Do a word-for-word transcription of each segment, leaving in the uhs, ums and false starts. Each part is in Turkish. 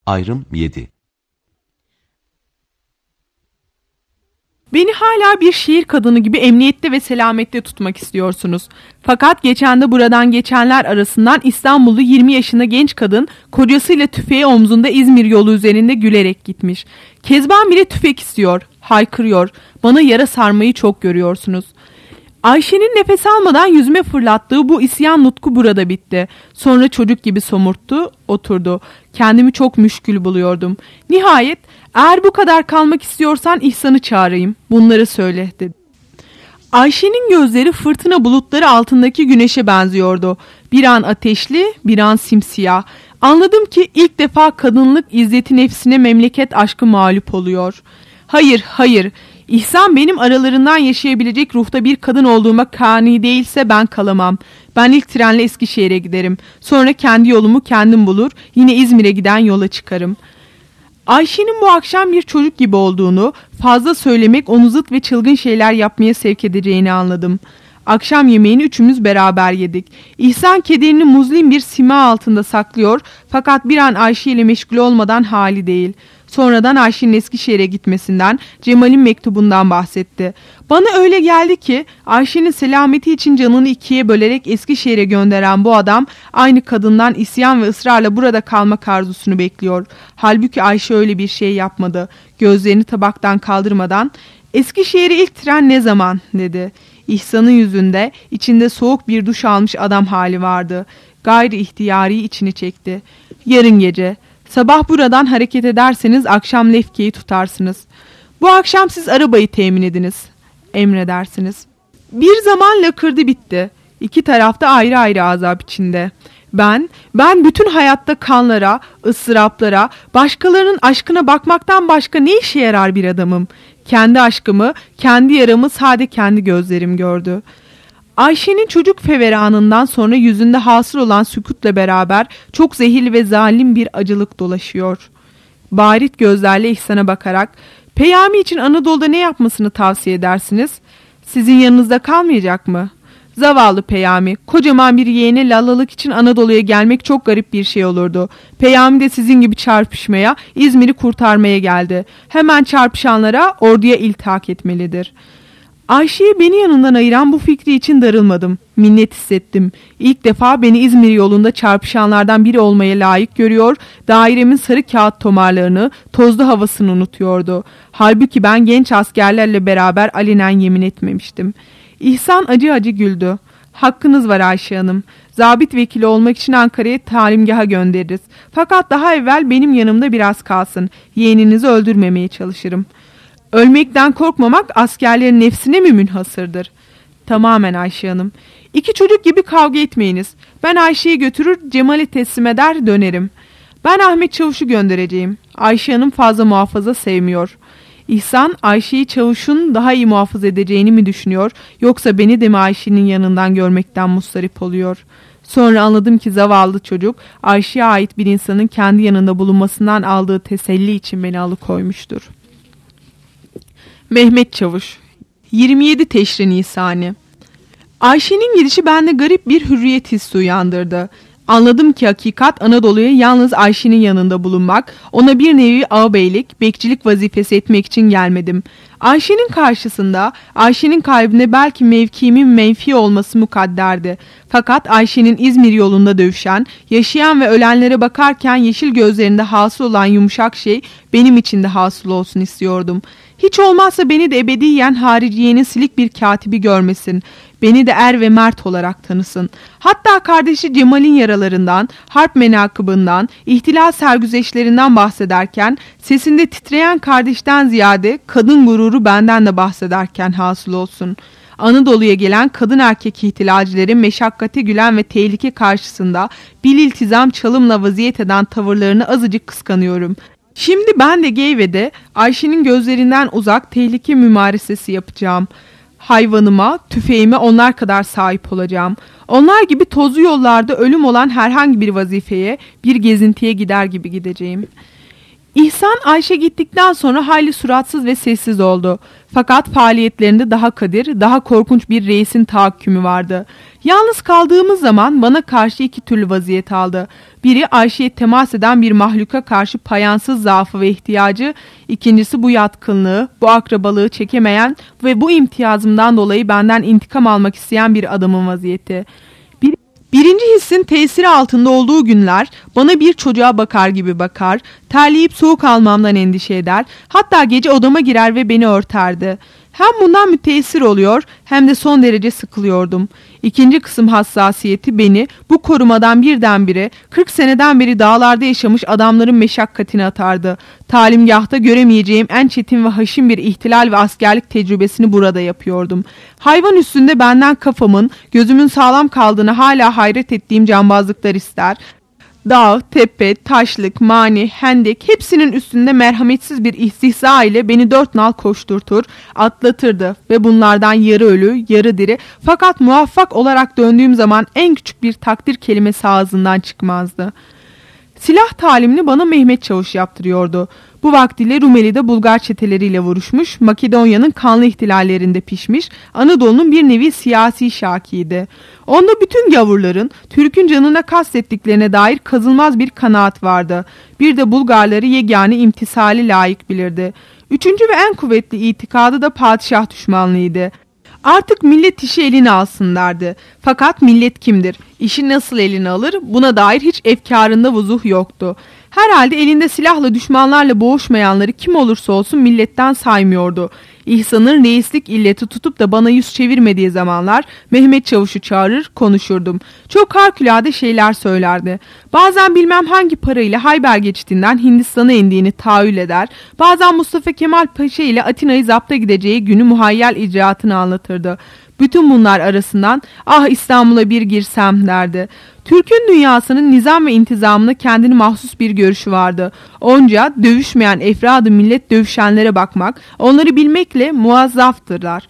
Ayrım yedi. Beni hala bir şehir kadını gibi emniyette ve selamette tutmak istiyorsunuz. Fakat geçen de buradan geçenler arasından İstanbullu yirmi yaşında genç kadın kocasıyla tüfeği omzunda İzmir yolu üzerinde gülerek gitmiş. Kezban bile tüfek istiyor, haykırıyor. Bana yara sarmayı çok görüyorsunuz. Ayşe'nin nefes almadan yüzüme fırlattığı bu isyan nutku burada bitti. Sonra çocuk gibi somurttu, oturdu. Kendimi çok müşkül buluyordum. Nihayet, eğer bu kadar kalmak istiyorsan İhsan'ı çağırayım. Bunları söyle, dedi. Ayşe'nin gözleri fırtına bulutları altındaki güneşe benziyordu. Bir an ateşli, bir an simsiyah. Anladım ki ilk defa kadınlık izzeti nefsine memleket aşkı mağlup oluyor. Hayır, hayır. İhsan benim aralarından yaşayabilecek ruhta bir kadın olduğuma kani değilse ben kalamam. Ben ilk trenle Eskişehir'e giderim. Sonra kendi yolumu kendim bulur, yine İzmir'e giden yola çıkarım. Ayşe'nin bu akşam bir çocuk gibi olduğunu, fazla söylemek onu zıt ve çılgın şeyler yapmaya sevk edeceğini anladım. Akşam yemeğini üçümüz beraber yedik. İhsan kederini muzlim bir sima altında saklıyor, fakat bir an Ayşe ile meşgul olmadan hali değil. Sonradan Ayşe'nin Eskişehir'e gitmesinden, Cemal'in mektubundan bahsetti. Bana öyle geldi ki Ayşe'nin selameti için canını ikiye bölerek Eskişehir'e gönderen bu adam aynı kadından isyan ve ısrarla burada kalmak arzusunu bekliyor. Halbuki Ayşe öyle bir şey yapmadı. Gözlerini tabaktan kaldırmadan "Eskişehir'e ilk tren ne zaman?" dedi. İhsan'ın yüzünde içinde soğuk bir duş almış adam hali vardı. Gayri ihtiyari içini çekti. "Yarın gece. Sabah buradan hareket ederseniz akşam Lefke'yi tutarsınız. Bu akşam siz arabayı temin ediniz. Emredersiniz." Bir zaman lakırdı bitti. İki tarafta ayrı ayrı azap içinde. Ben, ben bütün hayatta kanlara, ıstıraplara, başkalarının aşkına bakmaktan başka ne işe yarar bir adamım? Kendi aşkımı, kendi yaramı sade kendi gözlerim gördü. Ayşe'nin çocuk feveranından sonra yüzünde hasır olan sükutla beraber çok zehirli ve zalim bir acılık dolaşıyor. Barit gözlerle İhsan'a bakarak, "Peyami için Anadolu'da ne yapmasını tavsiye edersiniz? Sizin yanınızda kalmayacak mı? Zavallı Peyami, kocaman bir yeğene lallalık için Anadolu'ya gelmek çok garip bir şey olurdu. Peyami de sizin gibi çarpışmaya, İzmir'i kurtarmaya geldi. Hemen çarpışanlara orduya iltihak etmelidir." Ayşe'yi beni yanından ayıran bu fikri için darılmadım. Minnet hissettim. İlk defa beni İzmir yolunda çarpışanlardan biri olmaya layık görüyor, dairemin sarı kağıt tomarlarını, tozlu havasını unutuyordu. Halbuki ben genç askerlerle beraber alenen yemin etmemiştim. İhsan acı acı güldü. "Hakkınız var Ayşe Hanım. Zabit vekili olmak için Ankara'ya talimgaha göndeririz. Fakat daha evvel benim yanımda biraz kalsın. Yeğeninizi öldürmemeye çalışırım." "Ölmekten korkmamak askerlerin nefsine mi münhasırdır?" "Tamamen Ayşe Hanım. İki çocuk gibi kavga etmeyiniz. Ben Ayşe'yi götürür Cemal'e teslim eder dönerim. Ben Ahmet Çavuş'u göndereceğim. Ayşe Hanım fazla muhafaza sevmiyor." İhsan Ayşe'yi Çavuş'un daha iyi muhafaza edeceğini mi düşünüyor, yoksa beni de mi Ayşe'nin yanından görmekten mustarip oluyor? Sonra anladım ki zavallı çocuk Ayşe'ye ait bir insanın kendi yanında bulunmasından aldığı teselli için beni alıkoymuştur. Mehmet Çavuş, yirmi yedi Teşrin Nisani. Ayşe'nin gidişi bende garip bir hürriyet hissi uyandırdı. Anladım ki hakikat Anadolu'ya yalnız Ayşe'nin yanında bulunmak, ona bir nevi ağabeylik, bekçilik vazifesi etmek için gelmedim. Ayşe'nin karşısında, Ayşe'nin kalbinde belki mevkiimin menfi olması mukadderdi. Fakat Ayşe'nin İzmir yolunda dövüşen, yaşayan ve ölenlere bakarken yeşil gözlerinde hasıl olan yumuşak şey benim için de hasıl olsun istiyordum. Hiç olmazsa beni de ebediyen hariciyenin silik bir katibi görmesin. Beni de er ve mert olarak tanısın. Hatta kardeşi Cemal'in yaralarından, harp menakıbından, ihtilal sergüzeşlerinden bahsederken, sesinde titreyen kardeşten ziyade kadın gururu benden de bahsederken hasıl olsun. Anadolu'ya gelen kadın erkek ihtilalcilerin meşakkate gülen ve tehlike karşısında bil iltizam çalımla vaziyet eden tavırlarını azıcık kıskanıyorum. Şimdi ben de Geyve'de Ayşe'nin gözlerinden uzak tehlike mümaresesi yapacağım. Hayvanıma, tüfeğime onlar kadar sahip olacağım. Onlar gibi tozlu yollarda ölüm olan herhangi bir vazifeye, bir gezintiye gider gibi gideceğim. İhsan Ayşe gittikten sonra hayli suratsız ve sessiz oldu. Fakat faaliyetlerinde daha kadir, daha korkunç bir reisin tahakkümü vardı. Yalnız kaldığımız zaman bana karşı iki türlü vaziyet aldı. Biri Ayşe'ye temas eden bir mahluka karşı payansız zaafı ve ihtiyacı, ikincisi bu yatkınlığı, bu akrabalığı çekemeyen ve bu imtiyazımdan dolayı benden intikam almak isteyen bir adamın vaziyeti. Bir Birinci hissin tesiri altında olduğu günler bana bir çocuğa bakar gibi bakar, terleyip soğuk almamdan endişe eder, hatta gece odama girer ve beni örterdi. Hem bundan müteessir oluyor hem de son derece sıkılıyordum. İkinci kısım hassasiyeti beni bu korumadan birdenbire kırk seneden beri dağlarda yaşamış adamların meşakkatine atardı. Talimgahta göremeyeceğim en çetin ve haşin bir ihtilal ve askerlik tecrübesini burada yapıyordum. Hayvan üstünde benden kafamın, gözümün sağlam kaldığını hala hayret ettiğim cambazlıklar ister. Dağ, tepe, taşlık, mani, hendek hepsinin üstünde merhametsiz bir istihza ile beni dört nal koşturtur, atlatırdı ve bunlardan yarı ölü, yarı diri fakat muvaffak olarak döndüğüm zaman en küçük bir takdir kelimesi ağzından çıkmazdı. Silah talimini bana Mehmet Çavuş yaptırıyordu. Bu vaktiyle Rumeli'de Bulgar çeteleriyle vuruşmuş, Makedonya'nın kanlı ihtilallerinde pişmiş, Anadolu'nun bir nevi siyasi şakiydi. Onda bütün gavurların Türk'ün canına kastettiklerine dair kazılmaz bir kanaat vardı. Bir de Bulgarları yegane imtisali layık bilirdi. Üçüncü ve en kuvvetli itikadı da padişah düşmanlığıydı. Artık millet işi eline alsın derdi. Fakat millet kimdir? İşi nasıl eline alır? Buna dair hiç efkarında vuzuh yoktu. Herhalde elinde silahla düşmanlarla boğuşmayanları kim olursa olsun milletten saymıyordu. İhsan'ın reislik illeti tutup da bana yüz çevirmediği zamanlar Mehmet Çavuş'u çağırır, konuşurdum. Çok harikulade şeyler söylerdi. Bazen bilmem hangi parayla Hayber geçitinden Hindistan'a indiğini tahayyül eder. Bazen Mustafa Kemal Paşa ile Atina'yı zapta gideceği günü muhayyel icraatını anlatırdı. Bütün bunlar arasından ah İstanbul'a bir girsem derdi. Türk'ün dünyasının nizam ve intizamına kendine mahsus bir görüşü vardı. Onca dövüşmeyen efradı millet dövüşenlere bakmak, onları bilmekle muazzaftırlar.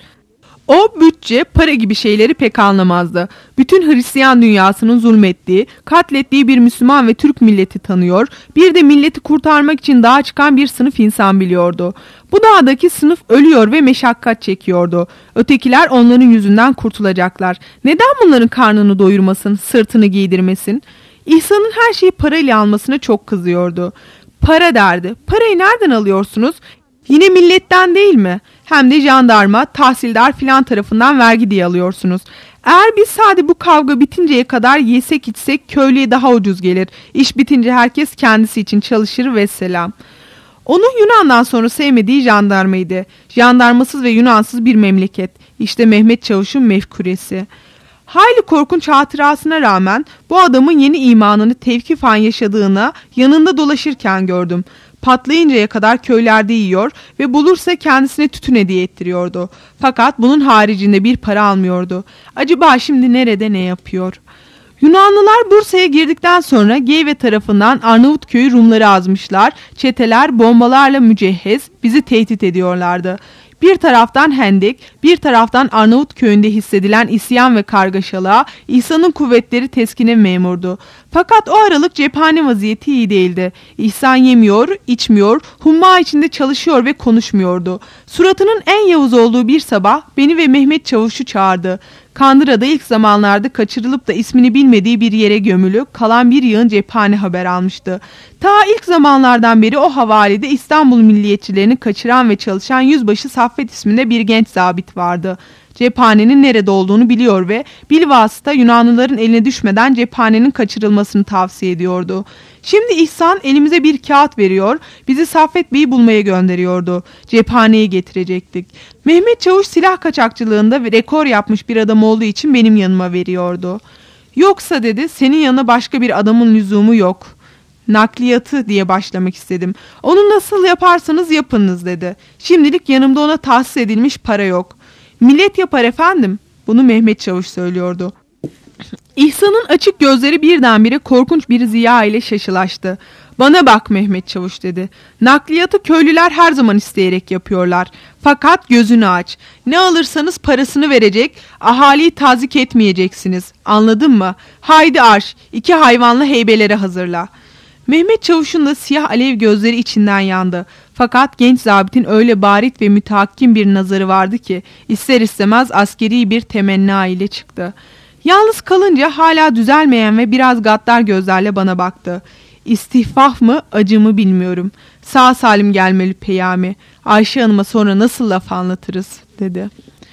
O bütçe, para gibi şeyleri pek anlamazdı. Bütün Hristiyan dünyasının zulmettiği, katlettiği bir Müslüman ve Türk milleti tanıyor, bir de milleti kurtarmak için dağa çıkan bir sınıf insan biliyordu. Bu dağdaki sınıf ölüyor ve meşakkat çekiyordu. Ötekiler onların yüzünden kurtulacaklar. Neden bunların karnını doyurmasın, sırtını giydirmesin? İhsan'ın her şeyi parayla almasına çok kızıyordu. Para derdi. Parayı nereden alıyorsunuz? Yine milletten değil mi? Hem de jandarma, tahsildar filan tarafından vergi diye alıyorsunuz. Eğer biz sadece bu kavga bitinceye kadar yesek içsek köylüye daha ucuz gelir. İş bitince herkes kendisi için çalışır vesselam. Onun Yunan'dan sonra sevmediği jandarmaydı. Jandarmasız ve Yunansız bir memleket. İşte Mehmet Çavuş'un mefkuresi. Hayli korkunç hatırasına rağmen bu adamın yeni imanını tevkifan yaşadığına yanında dolaşırken gördüm. Patlayıncaya kadar köylerde yiyor ve bulursa kendisine tütün hediye ettiriyordu. Fakat bunun haricinde bir para almıyordu. Acaba şimdi nerede ne yapıyor? Yunanlılar Bursa'ya girdikten sonra Geyve tarafından Arnavutköy'ü Rumları azmışlar. Çeteler bombalarla mücehhez bizi tehdit ediyorlardı. Bir taraftan Hendek, bir taraftan Arnavutköy'ünde hissedilen isyan ve kargaşalığa İhsan'ın kuvvetleri teskine memurdu. Fakat o aralık cephane vaziyeti iyi değildi. İhsan yemiyor, içmiyor, humma içinde çalışıyor ve konuşmuyordu. Suratının en yavuz olduğu bir sabah beni ve Mehmet Çavuş'u çağırdı. Kandıra'da ilk zamanlarda kaçırılıp da ismini bilmediği bir yere gömülü kalan bir yığın cephane haber almıştı. Ta ilk zamanlardan beri o havalede İstanbul milliyetçilerini kaçıran ve çalışan Yüzbaşı Saffet isminde bir genç zabit vardı. Cephanenin nerede olduğunu biliyor ve bilvasıta Yunanlıların eline düşmeden cephanenin kaçırılmasını tavsiye ediyordu. Şimdi İhsan elimize bir kağıt veriyor, bizi Saffet Bey'i bulmaya gönderiyordu. Cephaneyi getirecektik. Mehmet Çavuş silah kaçakçılığında ve rekor yapmış bir adam olduğu için benim yanıma veriyordu. Yoksa dedi, senin yanına başka bir adamın lüzumu yok. Nakliyatı diye başlamak istedim. Onu nasıl yaparsanız yapınız dedi. Şimdilik yanımda ona tahsis edilmiş para yok. Millet yapar efendim. Bunu Mehmet Çavuş söylüyordu. İhsan'ın açık gözleri birdenbire korkunç bir ziya ile şaşılaştı. Bana bak Mehmet Çavuş dedi. Nakliyatı köylüler her zaman isteyerek yapıyorlar. Fakat gözünü aç. Ne alırsanız parasını verecek, ahaliyi tazik etmeyeceksiniz. Anladın mı? Haydi arş, iki hayvanla heybelere hazırla. Mehmet Çavuş'un da siyah alev gözleri içinden yandı. Fakat genç zabitin öyle barit ve mütehakkim bir nazarı vardı ki ister istemez askeri bir temenna ile çıktı. Yalnız kalınca hala düzelmeyen ve biraz gaddar gözlerle bana baktı. İstihfaf mı, acı mı bilmiyorum. Sağ salim gelmeli Peyami. Ayşe Hanım'a sonra nasıl laf anlatırız, dedi.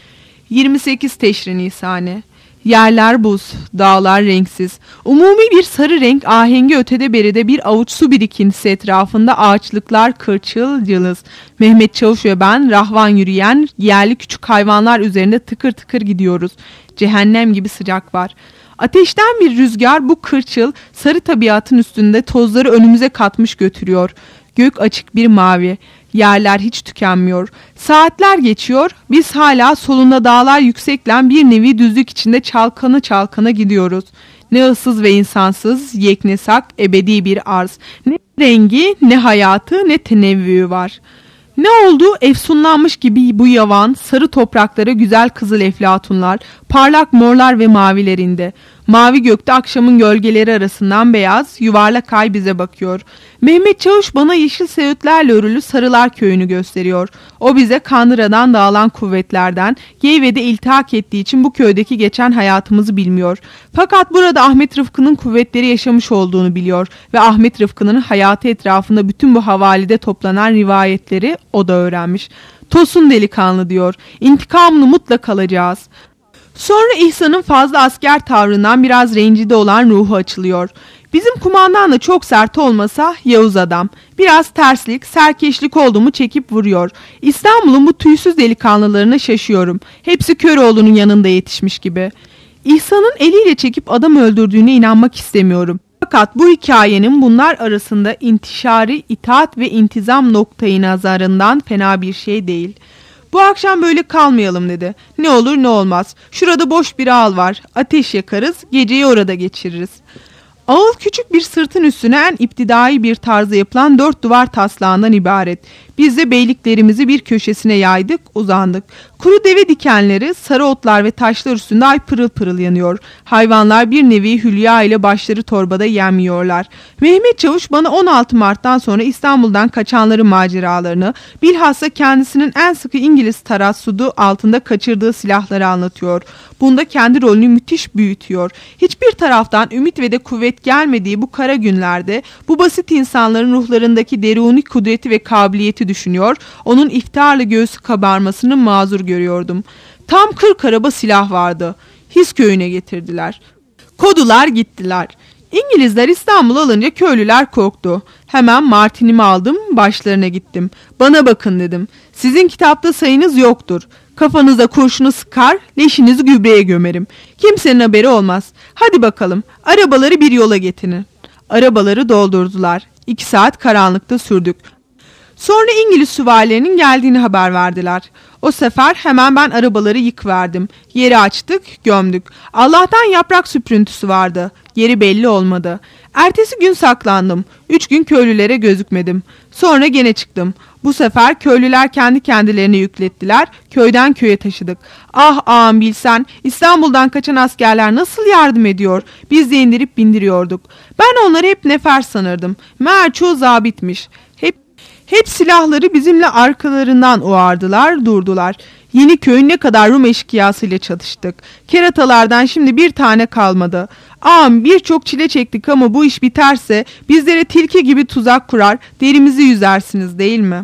yirmi sekiz Teşri Nisane. Yerler buz, dağlar renksiz. Umumi bir sarı renk ahengi ötede beride bir avuç su birikintisi etrafında ağaçlıklar kırçıl cılız. Mehmet Çavuş ve ben rahvan yürüyen yerli küçük hayvanlar üzerinde tıkır tıkır gidiyoruz. Cehennem gibi sıcak var. Ateşten bir rüzgar bu kırçıl sarı tabiatın üstünde tozları önümüze katmış götürüyor. Gök açık bir mavi. Yerler hiç tükenmiyor. Saatler geçiyor. Biz hala solunda dağlar yükseklen bir nevi düzlük içinde çalkana çalkana gidiyoruz. Ne ıssız ve insansız, yeknesak, ebedi bir arz. Ne rengi, ne hayatı, ne tenevvü var. Ne oldu? Efsunlanmış gibi bu yavan, sarı topraklara güzel kızıl eflatunlar, parlak morlar ve mavilerinde. Mavi gökte akşamın gölgeleri arasından beyaz, yuvarlak ay bize bakıyor. Mehmet Çavuş bana yeşil söğütlerle örülü Sarılar Köyü'nü gösteriyor. O bize Kandıra'dan dağılan kuvvetlerden, Geyve'de iltihak ettiği için bu köydeki geçen hayatımızı bilmiyor. Fakat burada Ahmet Rıfkı'nın kuvvetleri yaşamış olduğunu biliyor ve Ahmet Rıfkı'nın hayatı etrafında bütün bu havalide toplanan rivayetleri o da öğrenmiş. Tosun delikanlı diyor, intikamını mutlak alacağız. Sonra İhsan'ın fazla asker tavrından biraz rencide olan ruhu açılıyor. Bizim kumandan da çok sert olmasa Yavuz adam. Biraz terslik, serkeşlik oldu mu çekip vuruyor. İstanbul'un bu tüysüz delikanlılarına şaşıyorum. Hepsi Köroğlu'nun yanında yetişmiş gibi. İhsan'ın eliyle çekip adam öldürdüğüne inanmak istemiyorum. Fakat bu hikayenin bunlar arasında intişari, itaat ve intizam noktayı nazarından fena bir şey değil. Bu akşam böyle kalmayalım, dedi. Ne olur ne olmaz. Şurada boş bir ağıl var. Ateş yakarız, geceyi orada geçiririz. Ağıl küçük bir sırtın üstüne en iptidai bir tarzda yapılan dört duvar taslağından ibaret. Biz de beyliklerimizi bir köşesine yaydık, uzandık. Kuru deve dikenleri, sarı otlar ve taşlar üstünde ay pırıl pırıl yanıyor. Hayvanlar bir nevi hülya ile başları torbada yemiyorlar. Mehmet Çavuş bana on altı Mart'tan sonra İstanbul'dan kaçanların maceralarını, bilhassa kendisinin en sıkı İngiliz tarassudu altında kaçırdığı silahları anlatıyor. Bunda kendi rolünü müthiş büyütüyor. Hiçbir taraftan ümit ve de kuvvet gelmediği bu kara günlerde bu basit insanların ruhlarındaki deruni kudreti ve kabiliyeti düşünüyor, onun iftiharla göğsü kabarmasını mazur görüyordum. Tam kırk araba silah vardı. His köyüne getirdiler. Kodular gittiler. İngilizler İstanbul'u alınca köylüler korktu. Hemen Martin'imi aldım, başlarına gittim. Bana bakın, dedim. Sizin kitapta sayınız yoktur. Kafanıza kurşunu sıkar, leşinizi gübreye gömerim. Kimsenin haberi olmaz. Hadi bakalım, arabaları bir yola getirin. Arabaları doldurdular. İki saat karanlıkta sürdük. Sonra İngiliz süvarilerinin geldiğini haber verdiler. O sefer hemen ben arabaları yıkıverdim. Yeri açtık, gömdük. Allah'tan yaprak süprüntüsü vardı. Yeri belli olmadı. Ertesi gün saklandım. Üç gün köylülere gözükmedim. Sonra gene çıktım. Bu sefer köylüler kendi kendilerine yüklettiler. Köyden köye taşıdık. Ah ağam bilsen, İstanbul'dan kaçan askerler nasıl yardım ediyor. Biz de indirip bindiriyorduk. Ben onları hep nefer sanırdım. Meğer çoğu zabitmiş. Hep Hep silahları bizimle arkalarından uğardılar, durdular. Yeniköy'ün ne kadar Rum eşkıyasıyla çatıştık. Keratalardan şimdi bir tane kalmadı. Ağam birçok çile çektik ama bu iş biterse bizlere tilki gibi tuzak kurar, derimizi yüzersiniz değil mi?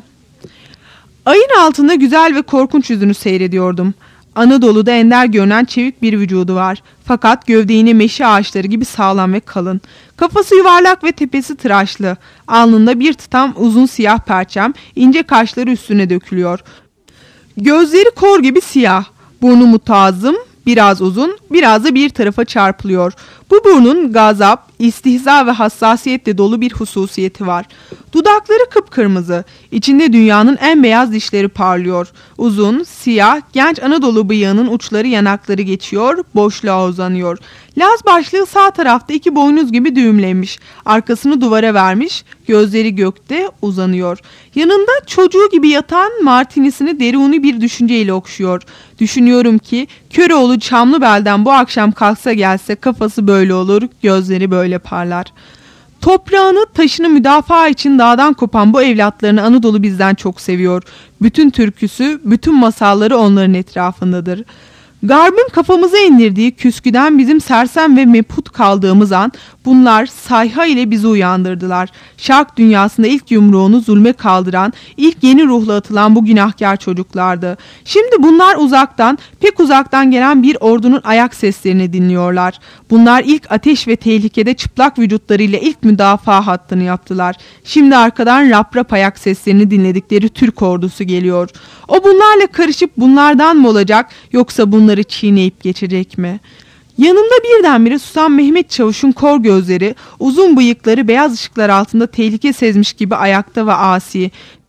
Ayın altında güzel ve korkunç yüzünü seyrediyordum. Anadolu'da ender görünen çevik bir vücudu var. Fakat gövde yine meşe ağaçları gibi sağlam ve kalın. Kafası yuvarlak ve tepesi tıraşlı. Alnında bir tutam uzun siyah perçem, ince kaşları üstüne dökülüyor. Gözleri kor gibi siyah. Burnu mutazım, biraz uzun, biraz da bir tarafa çarpılıyor. Bu burnun gazap, istihza ve hassasiyetle dolu bir hususiyeti var. Dudakları kıpkırmızı, içinde dünyanın en beyaz dişleri parlıyor. Uzun, siyah, genç Anadolu bıyığının uçları yanakları geçiyor, boşluğa uzanıyor. Laz başlığı sağ tarafta iki boynuz gibi düğümlenmiş. Arkasını duvara vermiş, gözleri gökte uzanıyor. Yanında çocuğu gibi yatan martinisini deruni bir düşünceyle okşuyor. Düşünüyorum ki Köroğlu Çamlıbel'den bu akşam kalksa gelse kafası böyle olur, gözleri böyle parlar. Toprağını, taşını müdafaa için dağdan kopan bu evlatlarını Anadolu bizden çok seviyor. Bütün türküsü, bütün masalları onların etrafındadır. Garb'ın kafamıza indirdiği küsküden bizim sersem ve meput kaldığımız an bunlar sayha ile bizi uyandırdılar. Şark dünyasında ilk yumruğunu zulme kaldıran, ilk yeni ruhla atılan bu günahkar çocuklardı. Şimdi bunlar uzaktan, pek uzaktan gelen bir ordunun ayak seslerini dinliyorlar. Bunlar ilk ateş ve tehlikede çıplak vücutlarıyla ilk müdafaa hattını yaptılar. Şimdi arkadan rap rap ayak seslerini dinledikleri Türk ordusu geliyor. O bunlarla karışıp bunlardan mı olacak, yoksa bunları çiğneyip geçecek mi? Yanımda birdenbire susan Mehmet Çavuş'un kor gözleri, uzun bıyıkları beyaz ışıklar altında tehlike sezmiş gibi ayakta ve asi.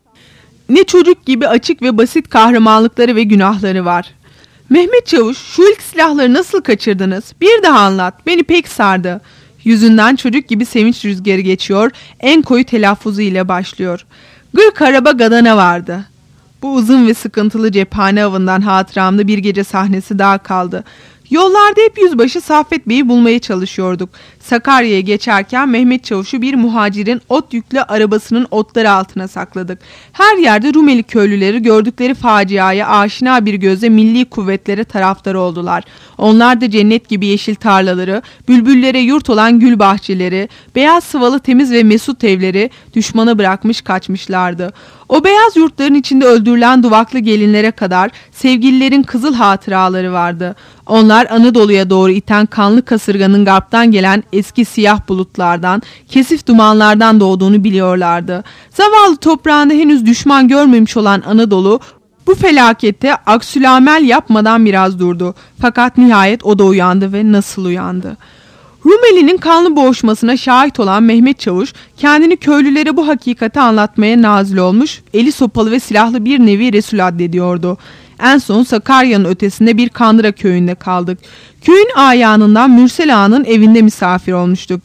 Ne çocuk gibi açık ve basit kahramanlıkları ve günahları var. Mehmet Çavuş, şu ilk silahları nasıl kaçırdınız? Bir daha anlat, beni pek sardı. Yüzünden çocuk gibi sevinç rüzgarı geçiyor, en koyu telaffuzu ile başlıyor. Gırk araba gadana vardı. Bu uzun ve sıkıntılı cephane avından hatıramda bir gece sahnesi daha kaldı. Yollarda hep yüzbaşı Saffet Bey'i bulmaya çalışıyorduk. Sakarya'ya geçerken Mehmet Çavuş'u bir muhacirin ot yüklü arabasının otları altına sakladık. Her yerde Rumeli köylüleri gördükleri faciaya aşina bir gözle milli kuvvetlere taraftar oldular. Onlar da cennet gibi yeşil tarlaları, bülbüllere yurt olan gül bahçeleri, beyaz sıvalı temiz ve mesut evleri düşmana bırakmış kaçmışlardı. O beyaz yurtların içinde öldürülen duvaklı gelinlere kadar sevgililerin kızıl hatıraları vardı. Onlar Anadolu'ya doğru iten kanlı kasırganın garptan gelen eski siyah bulutlardan, kesif dumanlardan doğduğunu biliyorlardı. Zavallı toprağında henüz düşman görmemiş olan Anadolu bu felakette aksülamel yapmadan biraz durdu. Fakat nihayet o da uyandı ve nasıl uyandı? Rumeli'nin kanlı boğuşmasına şahit olan Mehmet Çavuş kendini köylülere bu hakikati anlatmaya nazil olmuş, eli sopalı ve silahlı bir nevi Resul addediyordu. En son Sakarya'nın ötesinde bir Kandıra köyünde kaldık. Köyün ayağınından Mürsel Ağa'nın evinde misafir olmuştuk.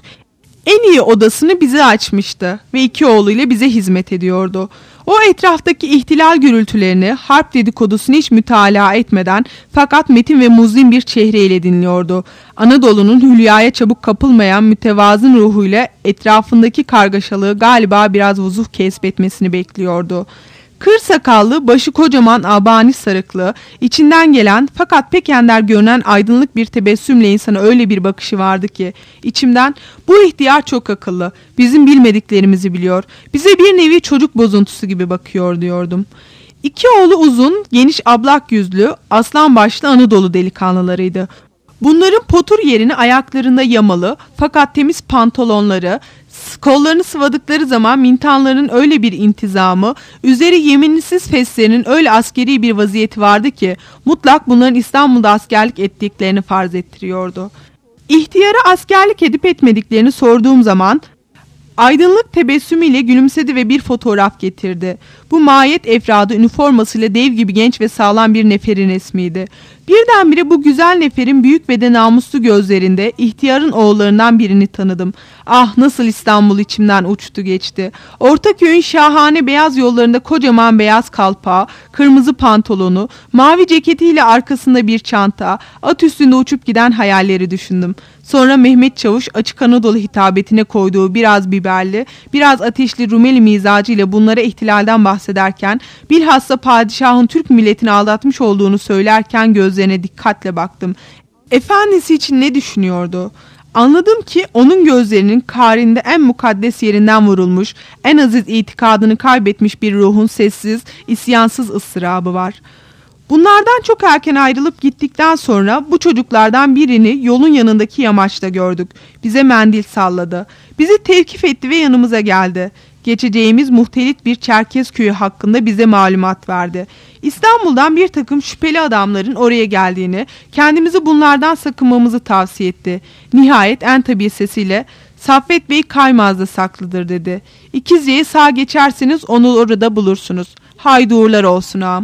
En iyi odasını bize açmıştı ve iki oğluyla bize hizmet ediyordu. O etraftaki ihtilal gürültülerini, harp dedikodusunu hiç mütalaa etmeden fakat metin ve muzlim bir çehreyle dinliyordu. Anadolu'nun hülyaya çabuk kapılmayan mütevazın ruhuyla etrafındaki kargaşalığı galiba biraz vuzuh kesbetmesini bekliyordu. Kır sakallı, başı kocaman abani sarıklı, içinden gelen fakat pek ender görünen aydınlık bir tebessümle insana öyle bir bakışı vardı ki içimden bu ihtiyar çok akıllı, bizim bilmediklerimizi biliyor, bize bir nevi çocuk bozuntusu gibi bakıyor diyordum. İki oğlu uzun, geniş ablak yüzlü, aslan başlı Anadolu delikanlılarıydı. Bunların potur yerini ayaklarında yamalı fakat temiz pantolonları, kollarını sıvadıkları zaman mintanların öyle bir intizamı, üzeri yeminlisiz feslerinin öyle askeri bir vaziyeti vardı ki mutlak bunların İstanbul'da askerlik ettiklerini farz ettiriyordu. İhtiyara askerlik edip etmediklerini sorduğum zaman aydınlık tebessümüyle gülümsedi ve bir fotoğraf getirdi. Bu mahiyet efradı üniformasıyla dev gibi genç ve sağlam bir neferin resmiydi. Birdenbire bu güzel neferin büyük ve de namuslu gözlerinde ihtiyarın oğullarından birini tanıdım. Ah, nasıl İstanbul içimden uçtu geçti. Ortaköy'ün şahane beyaz yollarında kocaman beyaz kalpağı, kırmızı pantolonu, mavi ceketiyle arkasında bir çanta, at üstünde uçup giden hayalleri düşündüm. Sonra Mehmet Çavuş açık Anadolu hitabetine koyduğu biraz biberli, biraz ateşli Rumeli mizacıyla bunlara ihtilalden bahsederken, bilhassa padişahın Türk milletini aldatmış olduğunu söylerken gözlerine dikkatle baktım. Efendisi için ne düşünüyordu? Anladım ki onun gözlerinin karinde en mukaddes yerinden vurulmuş, en aziz itikadını kaybetmiş bir ruhun sessiz, isyansız ıstırabı var. Bunlardan çok erken ayrılıp gittikten sonra bu çocuklardan birini yolun yanındaki yamaçta gördük. Bize mendil salladı. Bizi tevkif etti ve yanımıza geldi. Geçeceğimiz muhtelit bir Çerkez köyü hakkında bize malumat verdi. İstanbul'dan bir takım şüpheli adamların oraya geldiğini, kendimizi bunlardan sakınmamızı tavsiye etti. Nihayet en tabii sesiyle "Saffet Bey Kaymaz'da saklıdır" dedi. "İkizce'ye sağ geçerseniz onu orada bulursunuz. Haydi uğurlar olsun ağam."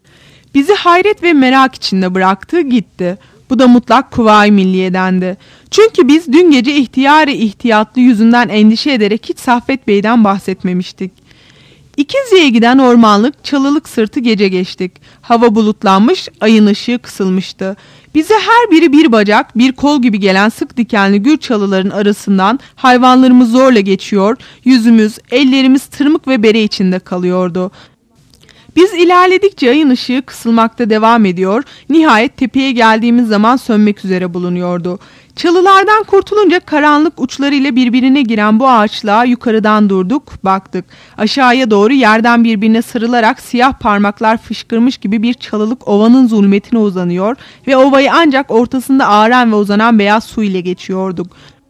Bizi hayret ve merak içinde bıraktı, gitti. Bu da mutlak Kuvayi Milliye'dendi. Çünkü biz dün gece ihtiyari ihtiyatlı yüzünden endişe ederek hiç Saffet Bey'den bahsetmemiştik. İkizce'ye giden ormanlık, çalılık sırtı gece geçtik. Hava bulutlanmış, ayın ışığı kısılmıştı. Bize her biri bir bacak, bir kol gibi gelen sık dikenli gür çalıların arasından hayvanlarımız zorla geçiyor, yüzümüz, ellerimiz tırmık ve bere içinde kalıyordu. Biz ilerledikçe ayın ışığı kısılmakta devam ediyor, nihayet tepeye geldiğimiz zaman sönmek üzere bulunuyordu. Çalılardan kurtulunca karanlık uçlarıyla birbirine giren bu ağaçlığa yukarıdan durduk, baktık. Aşağıya doğru yerden birbirine sarılarak siyah parmaklar fışkırmış gibi bir çalılık ovanın zulmetine uzanıyor ve ovayı ancak ortasında ağaran ve uzanan beyaz su ile geçiyorduk.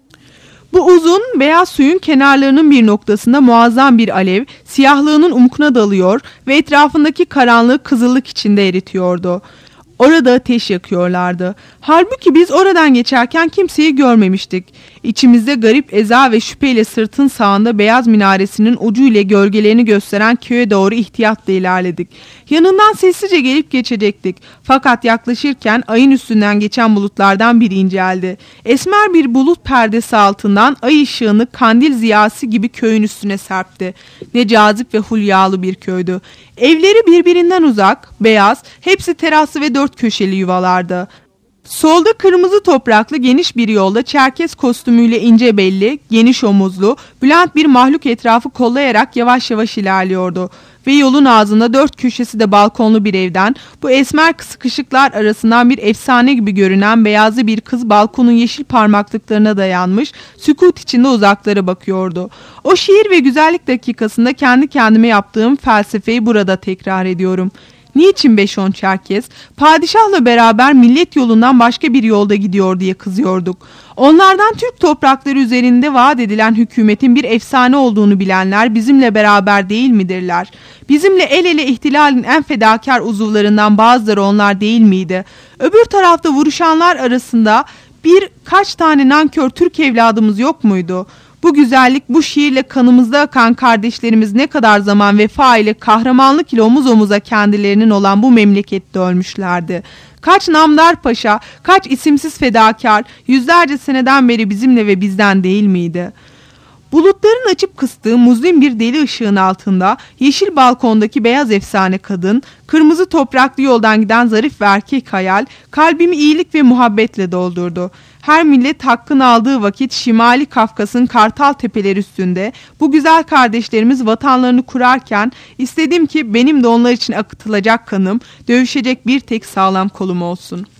Bu uzun, beyaz suyun kenarlarının bir noktasında muazzam bir alev, siyahlığının umkuna dalıyor ve etrafındaki karanlığı kızıllık içinde eritiyordu. Orada ateş yakıyorlardı. Halbuki biz oradan geçerken kimseyi görmemiştik. İçimizde garip eza ve şüpheyle sırtın sağında beyaz minaresinin ucu ile gölgelerini gösteren köye doğru ihtiyatla ilerledik. Yanından sessizce gelip geçecektik. Fakat yaklaşırken ayın üstünden geçen bulutlardan biri inceldi. Esmer bir bulut perdesi altından ay ışığını kandil ziyası gibi köyün üstüne serpti. Ne cazip ve hulyalı bir köydü. Evleri birbirinden uzak, beyaz, hepsi teraslı ve dört köşeli yuvalardı. Solda kırmızı topraklı geniş bir yolda Çerkes kostümüyle ince belli, geniş omuzlu, bülent bir mahluk etrafı kollayarak yavaş yavaş ilerliyordu. Ve yolun ağzında dört köşesi de balkonlu bir evden, bu esmer kısık ışıklar arasından bir efsane gibi görünen beyazlı bir kız balkonun yeşil parmaklıklarına dayanmış, sükut içinde uzaklara bakıyordu. O şiir ve güzellik dakikasında kendi kendime yaptığım felsefeyi burada tekrar ediyorum. Niçin beş on Çerkes, padişahla beraber millet yolundan başka bir yolda gidiyor diye kızıyorduk. Onlardan Türk toprakları üzerinde vaat edilen hükümetin bir efsane olduğunu bilenler bizimle beraber değil midirler? Bizimle el ele ihtilalin en fedakar uzuvlarından bazıları onlar değil miydi? Öbür tarafta vuruşanlar arasında birkaç tane nankör Türk evladımız yok muydu? Bu güzellik, bu şiirle kanımızda akan kardeşlerimiz ne kadar zaman vefa ile, kahramanlık ile omuz omuza kendilerinin olan bu memlekette ölmüşlerdi. Kaç namdar paşa, kaç isimsiz fedakar, yüzlerce seneden beri bizimle ve bizden değil miydi? Bulutların açıp kıstığı muzlim bir deli ışığın altında yeşil balkondaki beyaz efsane kadın, kırmızı topraklı yoldan giden zarif ve erkek hayal kalbimi iyilik ve muhabbetle doldurdu. Her millet hakkını aldığı vakit Şimali Kafkas'ın Kartal tepeleri üstünde bu güzel kardeşlerimiz vatanlarını kurarken istedim ki benim de onlar için akıtılacak kanım, dövüşecek bir tek sağlam kolum olsun.